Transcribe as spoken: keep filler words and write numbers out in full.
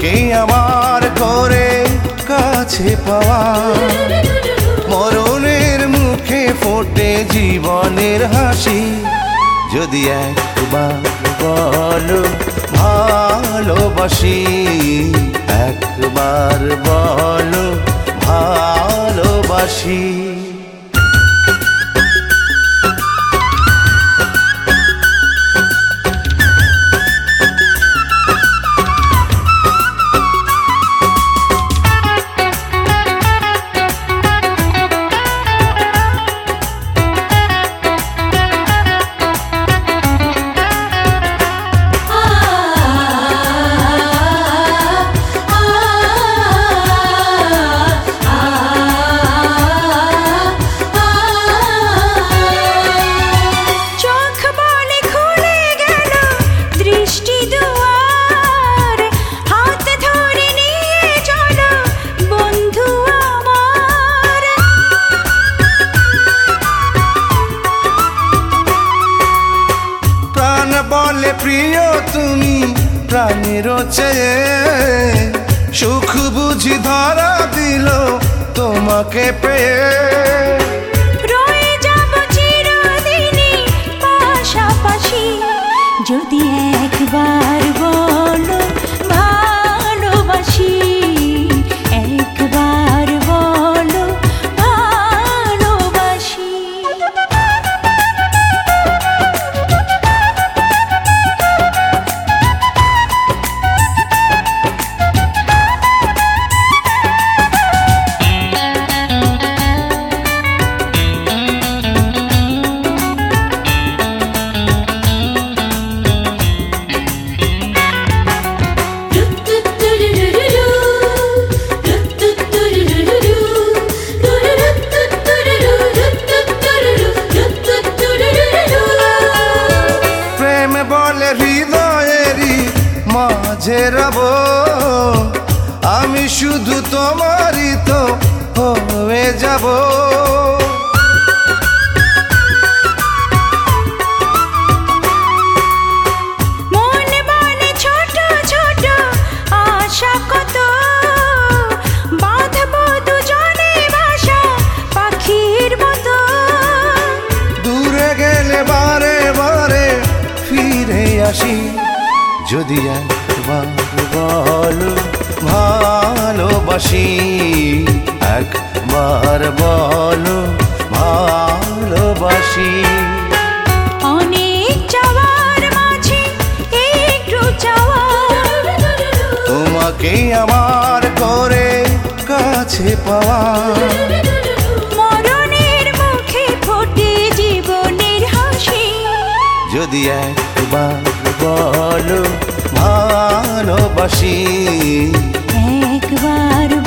তোমাকে আমার করে কাছে পাওয়া, মরণের মুখে ফোটে জীবনের হাসি। যদি একবার বলো ভালোবাসি, একবার বলো ভালোবাসি। বলে প্রিয় তুমি প্রাণের চেয়ে, সুখ বুঝি ধরা দিল তোমাকে পেয়ে। রয়ে যাব চিরদিনই পাশাপাশি, যদি একবার বলো ভালোবাসি, একবার বলো ভালোবাসি। বলে হৃদয়েরই মাঝে রব, আমি শুধু তোমারই তো হয়ে যাব। মনে মনে ছোট ছোট আশা কত, বাঁধবো দুজনে বাসা পাখির মতো। দূরে গেলে বারে বারে ফিরে আসি, যদি একবার বলো ভালোবাসি, একবার বলো ভালোবাসি। অনেক চাওয়ার মাঝে একটু চাওয়া, তোমাকে আমার করে কাছে পাওয়া, মরণের মুখে ফোটে জীবনের হাসি। যদি একবার বলো ভালোবাসি, একবার